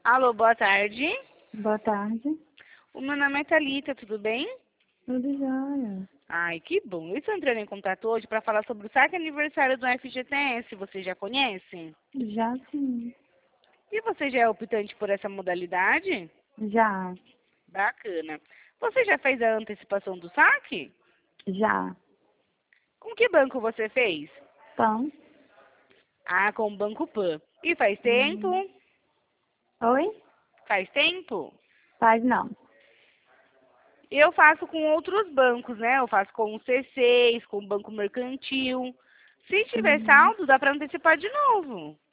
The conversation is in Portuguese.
Alô, boa tarde. Boa tarde. O meu nome é Thalita, tudo bem? Tudo jóia. Ai, que bom. Eu estou entrando em contato hoje para falar sobre o saque aniversário do FGTS. Você já conhece? Já sim. E você já é optante por essa modalidade? Já. Bacana. Você já fez a antecipação do saque? Já. Com que banco você fez? Então. Ah, com o Banco Pan. E faz tempo? Oi? Faz tempo? Faz não. Eu faço com outros bancos, né? Eu faço com o C6, com o Banco Mercantil. Se tiver Uhum. saldo, dá para antecipar de novo.